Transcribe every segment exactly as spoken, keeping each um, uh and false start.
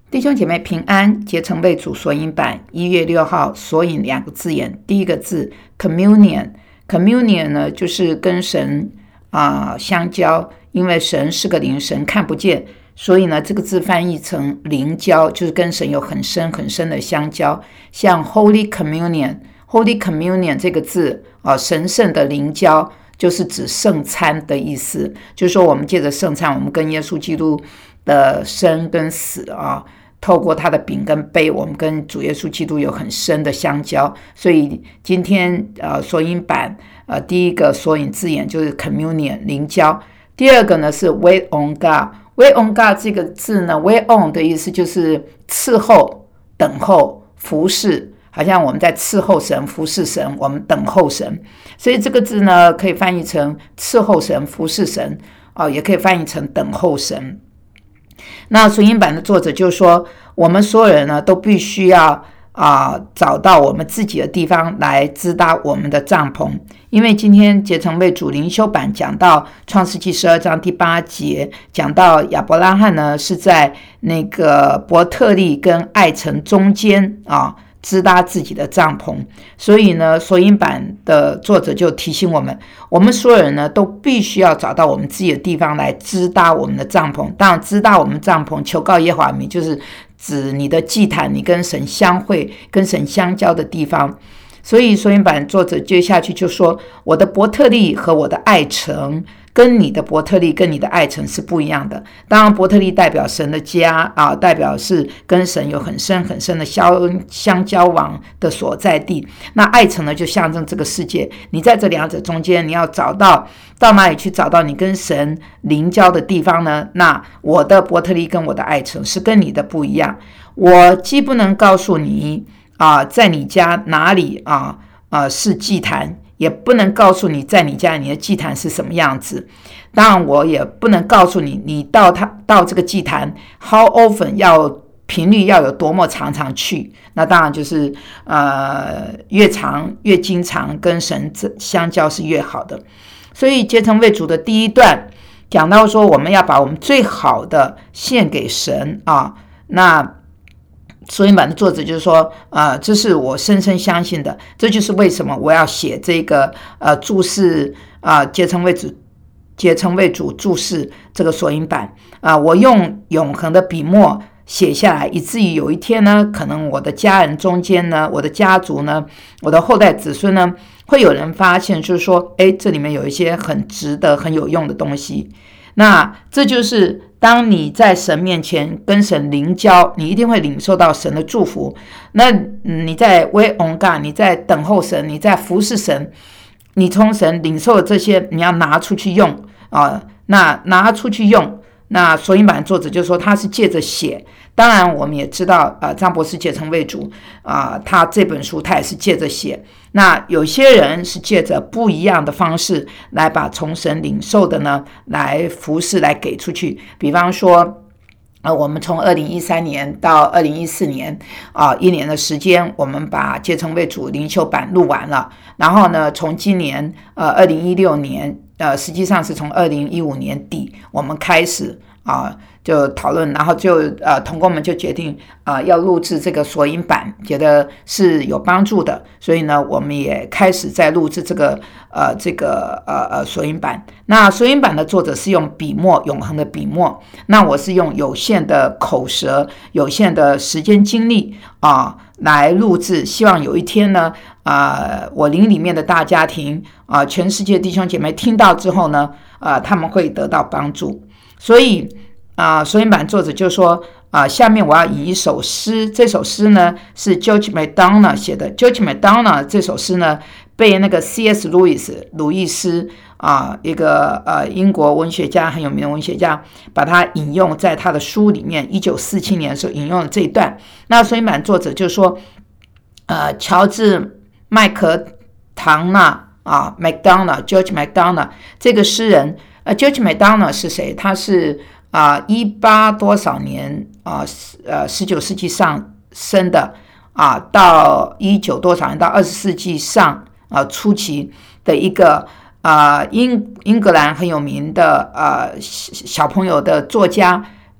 弟兄姐妹平安，结成为主索引版一月六号索引两个字眼，第一个字 communion， communion 呢就是跟神啊、呃、相交，因为神是个灵，神看不见，所以呢这个字翻译成灵交，就是跟神有很深很深的相交。像 Holy Communion，Holy Communion 这个字啊、呃，神圣的灵交，就是指圣餐的意思，就是说我们借着圣餐，我们跟耶稣基督的生跟死啊，透过他的饼跟杯，我们跟主耶稣基督有很深的相交。所以今天呃索引版呃第一个索引字眼就是 communion 灵交，第二个呢是 wait on God。wait on God 这个字呢 wait on 的意思就是伺候、等候、服侍，好像我们在伺候神、服侍神，我们等候神，所以这个字呢可以翻译成伺候神、服侍神、哦、也可以翻译成等候神。那索引版的作者就说，我们所有人呢都必须要啊、呃、找到我们自己的地方来支搭我们的帐篷，因为今天结成为主灵修版讲到创世纪十二章第八节，讲到亚伯拉罕呢是在那个伯特利跟爱城中间啊支搭自己的帐篷，所以呢索引版的作者就提醒我们，我们所有人呢都必须要找到我们自己的地方来支搭我们的帐篷。当然支搭我们帐篷，求告耶和华名，就是指你的祭坛，你跟神相会、跟神相交的地方。所以索引版作者接下去就说，我的伯特利和我的爱城跟你的伯特利跟你的爱城是不一样的。当然伯特利代表神的家啊，代表是跟神有很深很深的相交往的所在地。那爱城呢就象征这个世界，你在这两者中间，你要找到到哪里去找到你跟神灵交的地方呢？那我的伯特利跟我的爱城是跟你的不一样，我既不能告诉你啊，在你家哪里啊啊是祭坛，也不能告诉你在你家你的祭坛是什么样子。当然我也不能告诉你你到他到这个祭坛 how often 要频率要有多么常常去，那当然就是呃越长越经常跟神相交是越好的。所以结成为主的第一段讲到说，我们要把我们最好的献给神啊。那索引版的作者就是说，呃，这是我深深相信的，这就是为什么我要写这个呃注释啊、呃，结成为主，结成为主注释这个索引版啊、呃，我用永恒的笔墨写下来，以至于有一天呢，可能我的家人中间呢，我的家族呢，我的后代子孙呢，会有人发现，就是说，哎，这里面有一些很值得、很有用的东西。那这就是当你在神面前跟神灵交，你一定会领受到神的祝福。那你在 wait on God， 你在等候神，你在服侍神，你从神领受的这些，你要拿出去用啊、呃。那拿出去用，那索引版作者就说他是借着写。当然我们也知道呃，张博士结成为主啊、呃，他这本书他也是借着写。那有些人是借着不一样的方式来把从神领受的呢来服侍来给出去。比方说呃，我们从二零一三年到二零一四年啊、呃，一年的时间，我们把结成为主灵修版录完了。然后呢，从今年呃二零一六年呃，实际上是从二零一五年底我们开始啊、呃，就讨论，然后就呃，同工们就决定啊、呃，要录制这个索引版，觉得是有帮助的，所以呢，我们也开始在录制这个呃这个呃呃索引版。那索引版的作者是用笔墨，永恒的笔墨，那我是用有限的口舌、有限的时间精力啊、呃、来录制，希望有一天呢，啊、呃，我灵里面的大家庭啊、呃，全世界弟兄姐妹听到之后呢，啊、呃，他们会得到帮助。所以啊，索引版作者就说啊，下面我要引一首诗，这首诗呢是 George MacDonald 写的。George MacDonald 这首诗呢被那个 C S Lewis 鲁易斯啊，一个呃英国文学家，很有名的文学家，把它引用在他的书里面。一九四七年的时候引用了这一段。那索引版作者就说，呃，乔治麦克唐纳啊 ，MacDonald George MacDonald 这个诗人。呃 ，George MacDonald 是谁？他是啊，一八多少年啊？呃，十九世纪上生的啊，到一九多少年到二十世纪上啊初期的一个啊英英格兰很有名的呃小朋友的作家，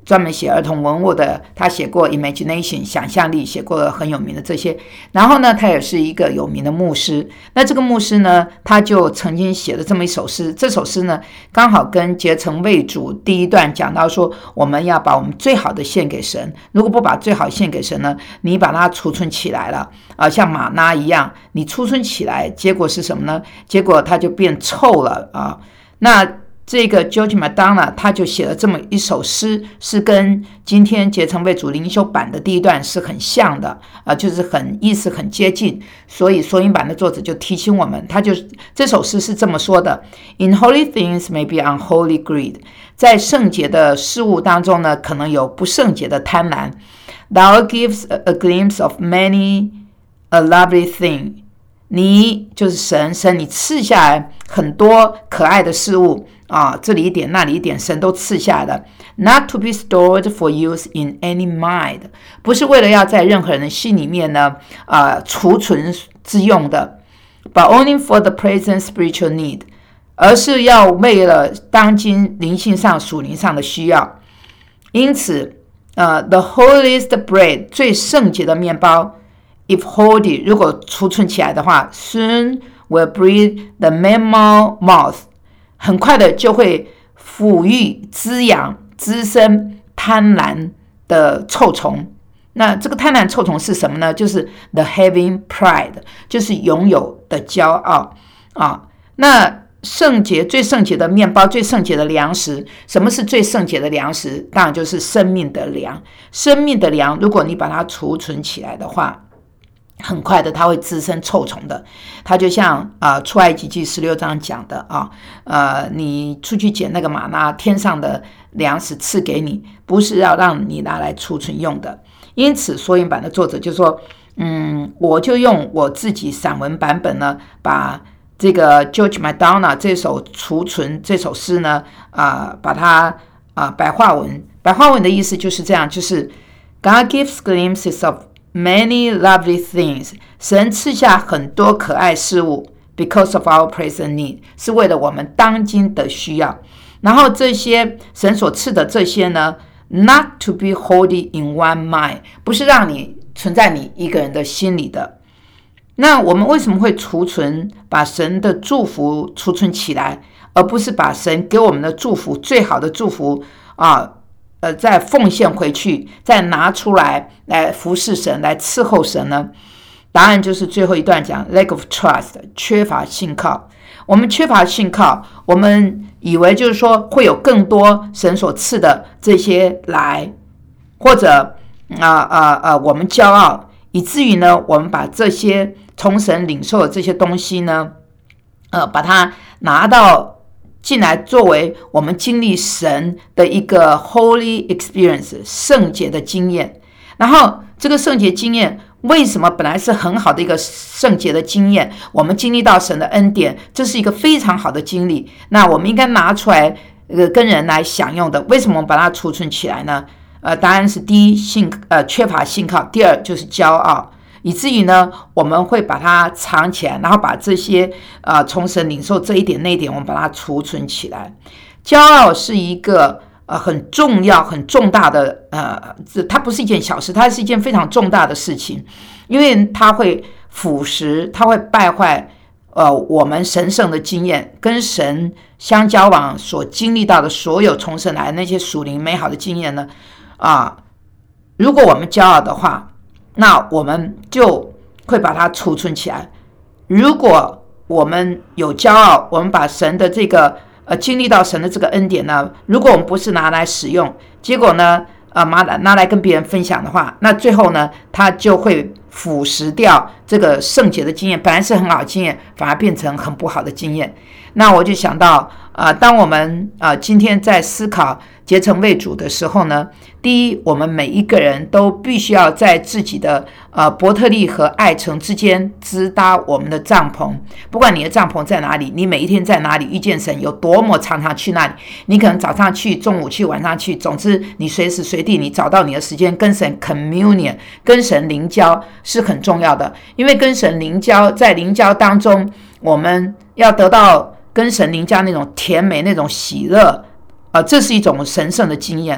专门写儿童文物的，他写过 Imagination 想象力，写过很有名的这些。然后呢，他也是一个有名的牧师。那这个牧师呢，他就曾经写了这么一首诗，这首诗呢，刚好跟结成为主第一段讲到说，我们要把我们最好的献给神。如果不把最好献给神呢，你把它储存起来了，啊、呃，像玛纳一样，你储存起来，结果是什么呢？结果它就变臭了啊。那这个 George MacDonald 他就写了这么一首诗，是跟今天结成为主灵修版的第一段是很像的，啊、呃，就是很意思很接近。所以索引版的作者就提醒我们，他就这首诗是这么说的 ：In holy things may be unholy greed， 在圣洁的事物当中呢，可能有不圣洁的贪婪。Thou gives a glimpse of many a lovely thing， 你就是神，神你赐下来很多可爱的事物。啊，这里一点那里一点，神都赐下的 ，not to be stored for use in any mind， 不是为了要在任何人的心里面呢，啊，储存之用的 ，but only for the present spiritual need， 而是要为了当今灵性上属灵上的需要。因此，呃 ，the holiest bread 最圣洁的面包 ，if holy 如果储存起来的话 ，soon will breed the mammal moth。很快的就会抚育、滋养、滋生贪婪的臭虫。那这个贪婪臭虫是什么呢？就是 the having pride， 就是拥有的骄傲啊。那圣洁最圣洁的面包，最圣洁的粮食，什么是最圣洁的粮食？当然就是生命的粮。生命的粮，如果你把它储存起来的话，很快的，它会滋生臭虫的。它就像啊、呃，出埃及记十六章讲的啊，呃，你出去捡那个玛纳，天上的粮食赐给你，不是要让你拿来储存用的。因此，索引版的作者就说，嗯，我就用我自己散文版本呢，把这个 George MacDonald 这首储存这首诗呢，啊、呃，把它啊、呃、白话文，白话文的意思就是这样，就是 God gives glimpses of many lovely things， 神赐下很多可爱事物 because of our present need， 是为了我们当今的需要。然后这些神所赐的这些呢 not to be holy in one mind， 不是让你存在你一个人的心里的。那我们为什么会储存，把神的祝福储存起来，而不是把神给我们的祝福，最好的祝福啊呃，再奉献回去，再拿出来来服侍神，来伺候神呢？答案就是最后一段讲 lack of trust， 缺乏信靠。我们缺乏信靠，我们以为就是说会有更多神所赐的这些来，或者啊啊啊，我们骄傲，以至于呢，我们把这些从神领受的这些东西呢，呃，把它拿到进来，作为我们经历神的一个 holy experience 圣洁的经验。然后这个圣洁经验为什么本来是很好的一个圣洁的经验，我们经历到神的恩典，这是一个非常好的经历，那我们应该拿出来呃跟人来享用的。为什么我们把它储存起来呢？呃，答案是第一，信呃缺乏信靠；第二就是骄傲。以至于呢，我们会把它藏起来，然后把这些呃从神领受这一点那一点，我们把它储存起来。骄傲是一个呃很重要、很重大的呃，它不是一件小事，它是一件非常重大的事情，因为它会腐蚀，它会败坏呃我们神圣的经验，跟神相交往所经历到的所有从神来的那些属灵美好的经验呢啊、呃，如果我们骄傲的话，那我们就会把它储存起来。如果我们有骄傲，我们把神的这个呃经历到神的这个恩典呢，如果我们不是拿来使用，结果呢呃拿拿来跟别人分享的话，那最后呢它就会腐蚀掉这个圣洁的经验，本来是很好的经验，反而变成很不好的经验。那我就想到呃当我们呃今天在思考结成为主的时候呢，第一，我们每一个人都必须要在自己的呃伯特利和爱城之间支搭我们的帐篷。不管你的帐篷在哪里，你每一天在哪里遇见神，有多么常常去那里，你可能早上去，中午去，晚上去，总之你随时随地你找到你的时间跟神 communion， 跟神灵交是很重要的。因为跟神灵交，在灵交当中，我们要得到跟神灵交那种甜美、那种喜乐。呃，这是一种神圣的经验哦。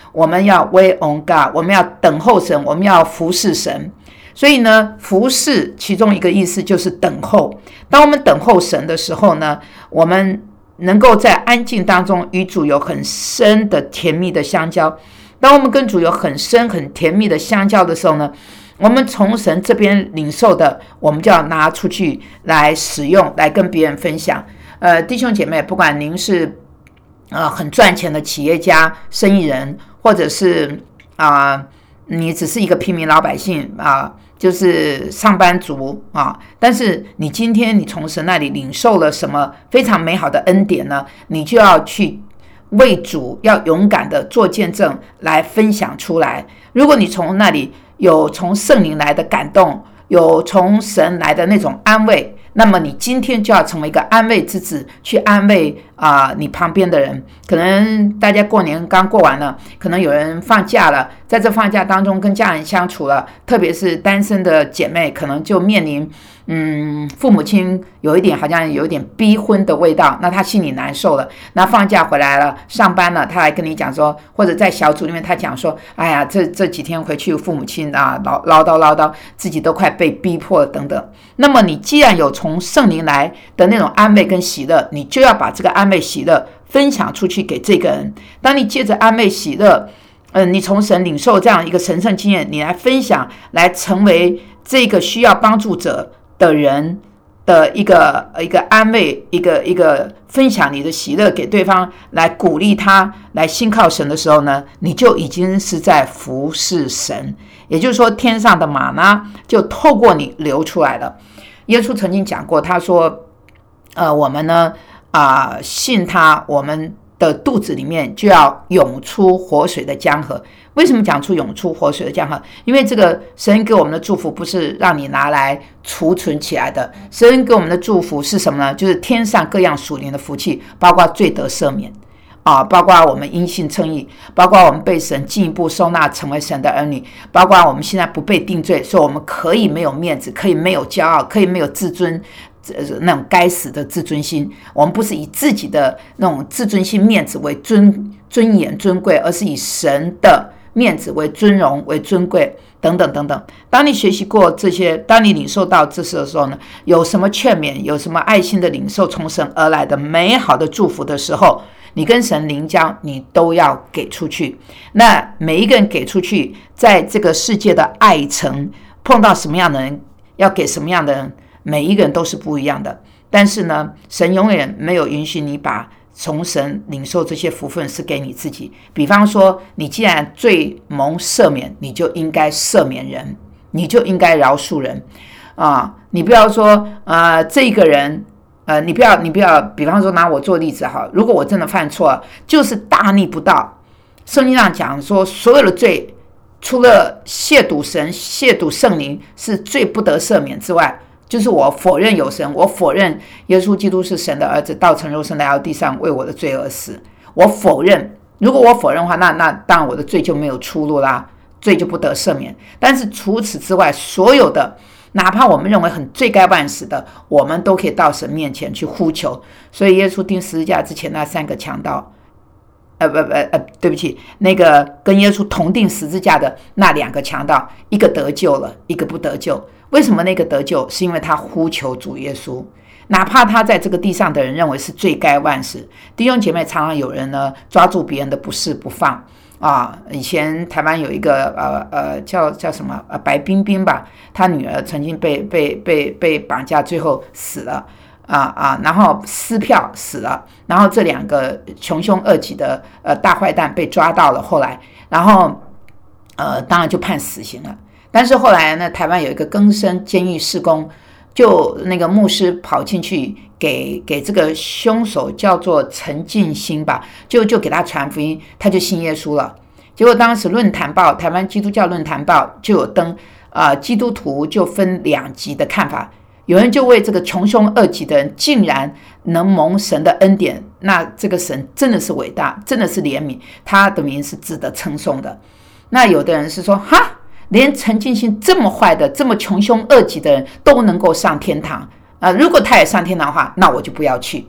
我们要 wait on God， 我们要等候神，我们要服侍神。所以呢，服侍其中一个意思就是等候。当我们等候神的时候呢，我们能够在安静当中与主有很深的甜蜜的相交。当我们跟主有很深很甜蜜的相交的时候呢，我们从神这边领受的，我们就要拿出去来使用，来跟别人分享。呃，弟兄姐妹，不管您是呃很赚钱的企业家、生意人，或者是啊、呃、你只是一个平民老百姓啊、呃，就是上班族啊，但是你今天你从神那里领受了什么非常美好的恩典呢？你就要去为主要勇敢的做见证来分享出来。如果你从那里有从圣灵来的感动，有从神来的那种安慰，那么你今天就要成为一个安慰之子，去安慰啊、呃、你旁边的人。可能大家过年刚过完了，可能有人放假了，在这放假当中跟家人相处了，特别是单身的姐妹，可能就面临嗯，父母亲有一点好像有一点逼婚的味道，那他心里难受了。那放假回来了，上班了，他还跟你讲说，或者在小组里面他讲说，哎呀，这这几天回去父母亲啊唠唠叨唠叨，自己都快被逼迫了等等。那么你既然有从圣灵来的那种安慰跟喜乐，你就要把这个安慰喜乐分享出去给这个人。当你借着安慰喜乐，嗯、呃，你从神领受这样一个神圣经验，你来分享，来成为这个需要帮助者的人的一个一个安慰，一个一个分享你的喜乐给对方，来鼓励他来信靠神的时候呢，你就已经是在服侍神。也就是说，天上的玛纳就透过你流出来了。耶稣曾经讲过，他说呃，我们呢啊、呃、信他，我们的肚子里面就要涌出活水的江河。为什么讲出涌出活水的江河？因为这个神给我们的祝福不是让你拿来储存起来的，神给我们的祝福是什么呢？就是天上各样属灵的福气，包括罪得赦免啊，包括我们因信称义，包括我们被神进一步收纳成为神的儿女，包括我们现在不被定罪，所以我们可以没有面子，可以没有骄傲，可以没有自尊，那种该死的自尊心。我们不是以自己的那种自尊心面子为尊尊严尊贵，而是以神的面子为尊荣为尊贵等等等等。当你学习过这些，当你领受到这些的时候呢，有什么劝勉，有什么爱心的领受从神而来的美好的祝福的时候，你跟神灵交，你都要给出去。那每一个人给出去，在这个世界的爱城碰到什么样的人，要给什么样的人，每一个人都是不一样的。但是呢，神永远没有允许你把从神领受这些福分是给你自己。比方说，你既然罪蒙赦免，你就应该赦免人，你就应该饶恕人啊！你不要说呃这个人呃你不要你不要，比方说拿我做例子哈，如果我真的犯错，就是大逆不道。圣经上讲说，所有的罪除了亵渎神、亵渎圣灵是罪不得赦免之外，就是我否认有神，我否认耶稣基督是神的儿子，道成肉身来到地上为我的罪而死。我否认，如果我否认的话，那那当然我的罪就没有出路啦，罪就不得赦免。但是除此之外，所有的哪怕我们认为很罪该万死的，我们都可以到神面前去呼求。所以耶稣钉十字架之前那三个强盗，呃不不呃对不起，那个跟耶稣同钉十字架的那两个强盗，一个得救了，一个不得救。为什么那个得救？是因为他呼求主耶稣，哪怕他在这个地上的人认为是罪该万死。弟兄姐妹，常常有人呢抓住别人的不是不放啊。以前台湾有一个呃呃叫叫什么呃白冰冰吧，他女儿曾经被被被被绑架，最后死了啊啊，然后撕票死了，然后这两个穷凶恶极的呃大坏蛋被抓到了，后来然后呃当然就判死刑了。但是后来呢，台湾有一个更生监狱事工，就那个牧师跑进去给给这个凶手叫做陈进兴吧，就就给他传福音，他就信耶稣了。结果当时论坛报，台湾基督教论坛报就有登啊、呃，基督徒就分两极的看法，有人就为这个穷凶恶极的人竟然能蒙神的恩典，那这个神真的是伟大，真的是怜悯，他的名是值得称颂的。那有的人是说，哈，连陈进兴这么坏的、这么穷凶恶极的人都能够上天堂啊、呃！如果他也上天堂的话，那我就不要去。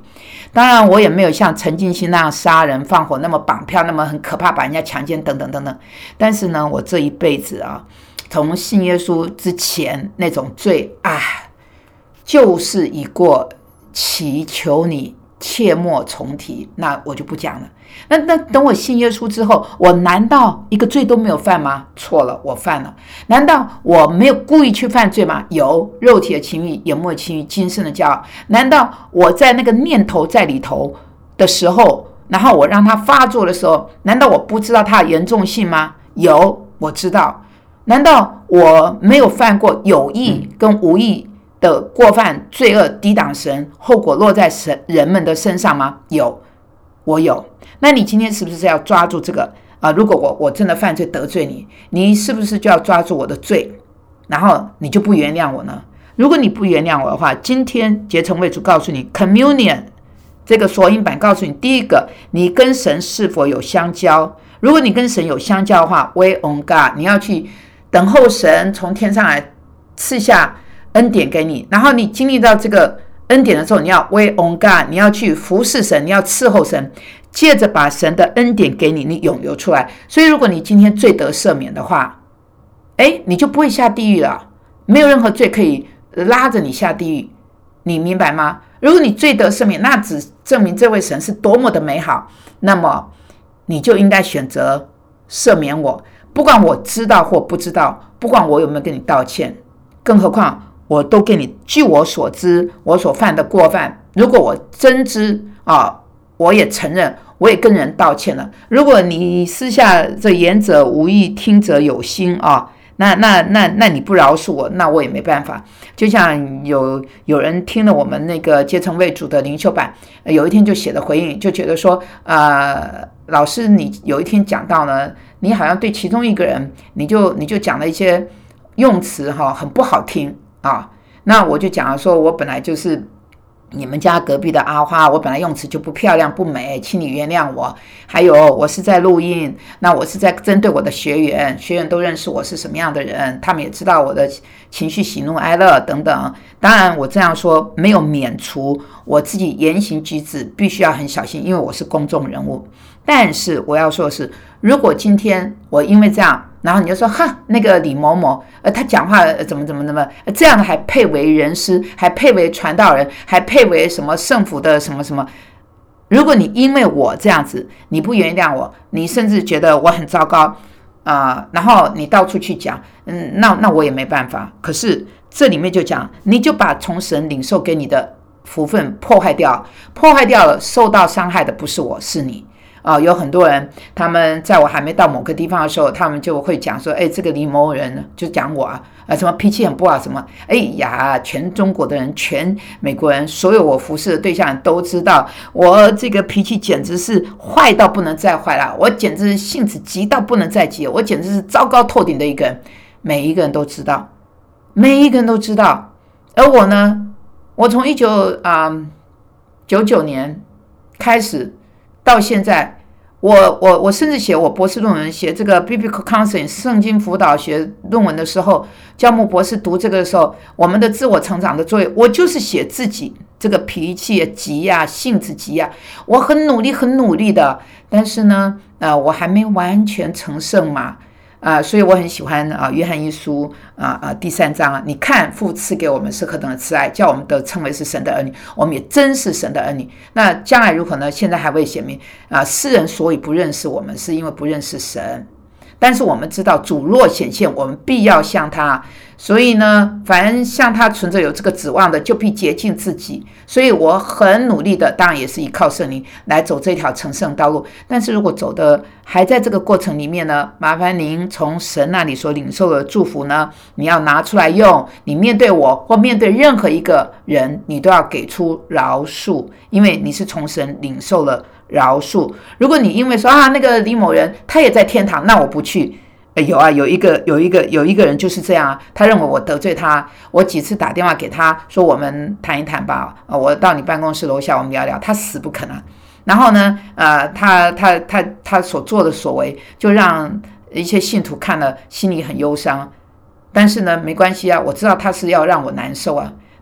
当然，我也没有像陈进兴那样杀人放火，那么绑票，那么很可怕，把人家强奸等等等等。但是呢，我这一辈子啊，从信耶稣之前那种罪啊，就是已过，祈求你切莫重提。那我就不讲了。那那等我信耶稣之后，我难道一个罪都没有犯吗？错了，我犯了。难道我没有故意去犯罪吗？有，肉体的情欲、眼目的情欲、今生的骄傲。难道我在那个念头在里头的时候，然后我让它发作的时候，难道我不知道它的严重性吗？有，我知道。难道我没有犯过有意跟无意的过犯罪恶，抵挡神，后果落在神人们的身上吗？有，我有。那你今天是不是要抓住这个啊、呃？如果我我真的犯罪得罪你，你是不是就要抓住我的罪，然后你就不原谅我呢？如果你不原谅我的话，今天结成为主告诉你 ，communion 这个索引版告诉你，第一个，你跟神是否有相交？如果你跟神有相交的话 ，wait on God， 你要去等候神从天上来赐下恩典给你，然后你经历到这个恩典的时候，你要 wait on God， 你要去服侍神，你要伺候神，接着把神的恩典给你，你涌流出来。所以如果你今天罪得赦免的话，哎，你就不会下地狱了，没有任何罪可以拉着你下地狱，你明白吗？如果你罪得赦免，那只证明这位神是多么的美好，那么你就应该选择赦免我，不管我知道或不知道，不管我有没有跟你道歉，更何况我都给你，据我所知，我所犯的过犯，如果我真知啊，我也承认，我也跟人道歉了。如果你私下这言者无意，听者有心啊，那那那那你不饶恕我，那我也没办法。就像有有人听了我们那个结成为主的灵修版，有一天就写了回应，就觉得说，呃，老师你有一天讲到呢，你好像对其中一个人，你就你就讲了一些用词哈，很不好听。啊，那我就讲了说，我本来就是你们家隔壁的阿花，我本来用词就不漂亮不美，请你原谅我。还有，我是在录音，那我是在针对我的学员，学员都认识我是什么样的人，他们也知道我的情绪喜怒哀乐等等。当然，我这样说没有免除我自己言行举止必须要很小心，因为我是公众人物。但是我要说的是，如果今天我因为这样，然后你就说哈，那个李某某，呃，他讲话、呃、怎么怎么怎么，这样的还配为人师，还配为传道人，还配为什么圣福的什么什么。如果你因为我这样子，你不原谅我，你甚至觉得我很糟糕啊、呃，然后你到处去讲，嗯，那那我也没办法。可是这里面就讲，你就把从神领受给你的福分破坏掉，破坏掉了，受到伤害的不是我，是你。啊、呃，有很多人，他们在我还没到某个地方的时候，他们就会讲说，哎，这个李某人就讲我啊，啊，什么脾气很不好，什么，哎呀，全中国的人，全美国人，所有我服侍的对象都知道，我这个脾气简直是坏到不能再坏了，我简直是性子急到不能再急，我简直是糟糕透顶的一个人，每一个人都知道，每一个人都知道。而我呢，我从一九啊九九年开始。到现在，我我我甚至写我博士论文，写这个 Biblical Counseling 圣经辅导学论文的时候，教牧博士读这个的时候，我们的自我成长的作业，我就是写自己这个脾气急呀、啊，性子急呀、啊，我很努力很努力的，但是呢，呃，我还没完全成圣嘛。啊、呃，所以我很喜欢啊、呃，约翰一书啊啊、呃、第三章啊，你看父赐给我们是何等的慈爱，叫我们得称为是神的儿女，我们也真是神的儿女。那将来如何呢？现在还未显明啊。世人所以不认识我们，是因为不认识神。但是我们知道主若显现，我们必要向他。所以呢，凡向他存着有这个指望的，就必洁净自己。所以我很努力的，当然也是依靠圣灵来走这条成圣道路。但是如果走的还在这个过程里面呢，麻烦您从神那里所领受的祝福呢，你要拿出来用。你面对我或面对任何一个人，你都要给出饶恕，因为你是从神领受了饶恕。如果你因为说啊，那个李某人他也在天堂，那我不去。有啊，有一个有一个有一个人就是这样啊，他认为我得罪他，我几次打电话给他说我们谈一谈吧，我到你办公室楼下我们聊聊，他死不肯啊。然后呢，呃，他他他他所做的所为，就让一些信徒看了心里很忧伤。但是呢，没关系啊，我知道他是要让我难受啊。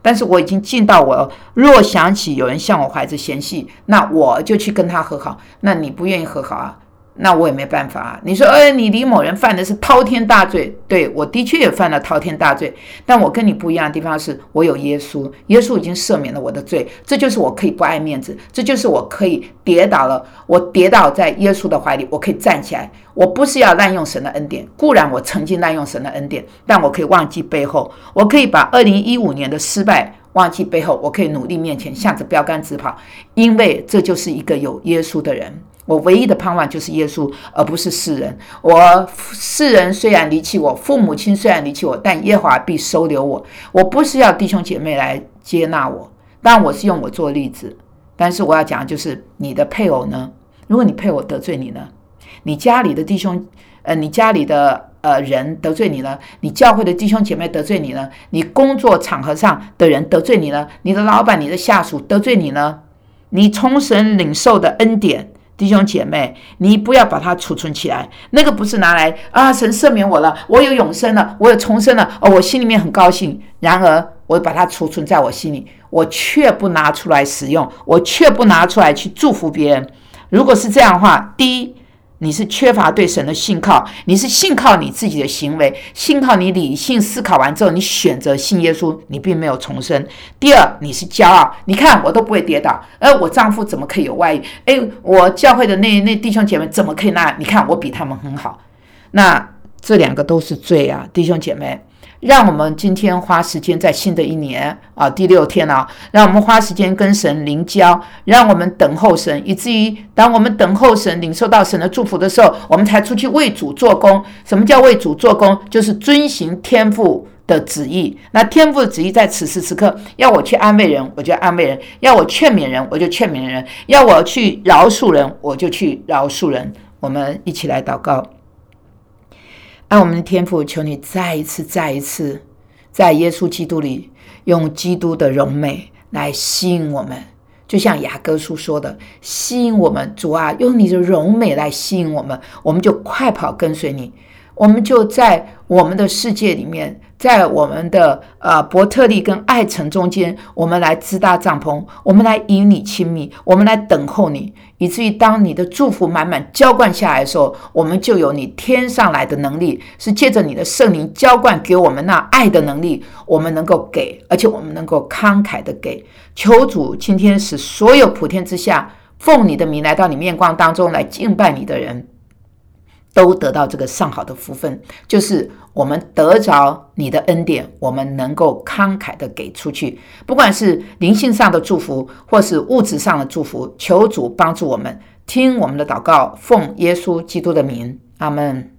但是我已经尽到我若想起有人向我怀着嫌隙，那我就去跟他和好。那你不愿意和好啊，那我也没办法啊。你说，哎，你李某人犯的是滔天大罪，对，我的确也犯了滔天大罪，但我跟你不一样的地方是，我有耶稣，耶稣已经赦免了我的罪，这就是我可以不爱面子，这就是我可以跌倒了，我跌倒在耶稣的怀里，我可以站起来。我不是要滥用神的恩典，固然我曾经滥用神的恩典，但我可以忘记背后，我可以把二零一五年的失败忘记背后，我可以努力面前，向着标杆直跑，因为这就是一个有耶稣的人。我唯一的盼望就是耶稣，而不是世人。我世人虽然离弃我，父母亲虽然离弃我，但耶和华必收留我。我不是要弟兄姐妹来接纳我，当然我是用我做例子，但是我要讲的就是你的配偶呢？如果你配偶得罪你呢？你家里的弟兄，呃，你家里的呃人得罪你了，你教会的弟兄姐妹得罪你了，你工作场合上的人得罪你了，你的老板、你的下属得罪你了，你从神领受的恩典。弟兄姐妹，你不要把它储存起来，那个不是拿来啊，神赦免我了，我有永生了，我有重生了，哦，我心里面很高兴。然而，我把它储存在我心里，我却不拿出来使用，我却不拿出来去祝福别人。如果是这样的话，第一，你是缺乏对神的信靠，你是信靠你自己的行为，信靠你理性思考完之后，你选择信耶稣，你并没有重生。第二，你是骄傲，你看我都不会跌倒，而我丈夫怎么可以有外遇？哎，我教会的那那弟兄姐妹怎么可以那？你看我比他们很好，那这两个都是罪啊，弟兄姐妹。让我们今天花时间在新的一年啊，第六天啊，让我们花时间跟神灵交，让我们等候神，以至于当我们等候神、领受到神的祝福的时候，我们才出去为主做工。什么叫为主做工？就是遵行天父的旨意。那天父的旨意在此时此刻，要我去安慰人，我就安慰人；要我劝勉人，我就劝勉人；要我去饶恕人，我就去饶恕人。我们一起来祷告。爱我们的天父，求你再一次再一次在耶稣基督里用基督的荣美来吸引我们，就像雅各书说的，吸引我们，主啊，用你的荣美来吸引我们，我们就快跑跟随你，我们就在我们的世界里面，在我们的呃伯特利跟爱城中间，我们来支搭帐篷，我们来与你亲密，我们来等候你，以至于当你的祝福满满浇灌下来的时候，我们就有你天上来的能力，是借着你的圣灵浇灌给我们那爱的能力，我们能够给，而且我们能够慷慨的给。求主今天使所有普天之下奉你的名来到你面光当中来敬拜你的人，都得到这个上好的福分，就是我们得着你的恩典，我们能够慷慨的给出去，不管是灵性上的祝福或是物质上的祝福，求主帮助我们，听我们的祷告，奉耶稣基督的名，阿们。